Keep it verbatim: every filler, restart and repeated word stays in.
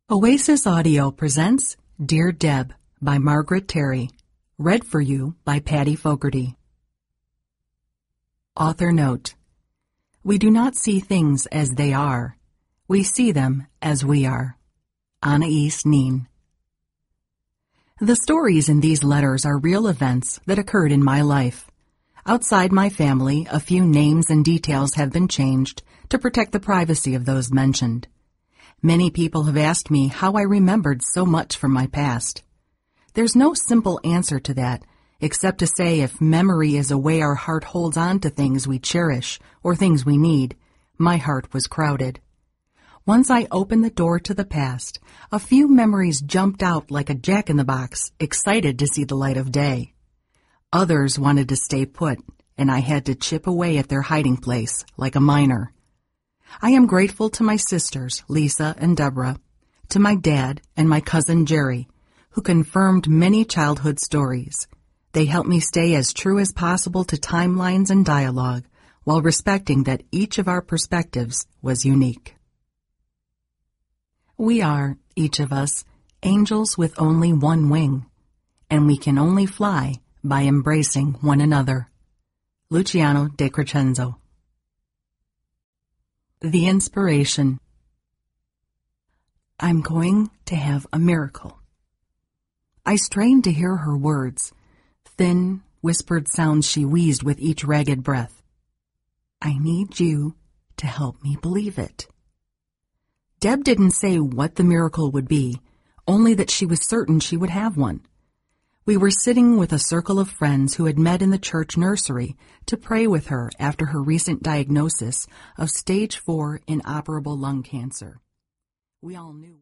Oasis Audio presents Dear Deb by Margaret Terry, read for you by Patty Fogarty. Author note: We do not see things as they are. We see them as we are. Anais Nin. The stories in these letters are real events that occurred in my life. Outside my family, a few names and details have been changed to protect the privacy of those mentioned. Many people have asked me how I remembered so much from my past. There's no simple answer to that, except to say if memory is a way our heart holds on to things we cherish or things we need, my heart was crowded. Once I opened the door to the past, a few memories jumped out like a jack-in-the-box, excited to see the light of day. Others wanted to stay put, and I had to chip away at their hiding place like a miner. I am grateful to my sisters, Lisa and Deborah, to my dad and my cousin Jerry, who confirmed many childhood stories. They helped me stay as true as possible to timelines and dialogue, while respecting that each of our perspectives was unique. We are, each of us, angels with only one wing, and we can only fly by embracing one another. Luciano de Crescenzo. The inspiration. I'm going to have a miracle. I strained to hear her words, thin, whispered sounds she wheezed with each ragged breath. I need you to help me believe it. Deb didn't say what the miracle would be, only that she was certain she would have one. We were sitting with a circle of friends who had met in the church nursery to pray with her after her recent diagnosis of stage four inoperable lung cancer. We all knew.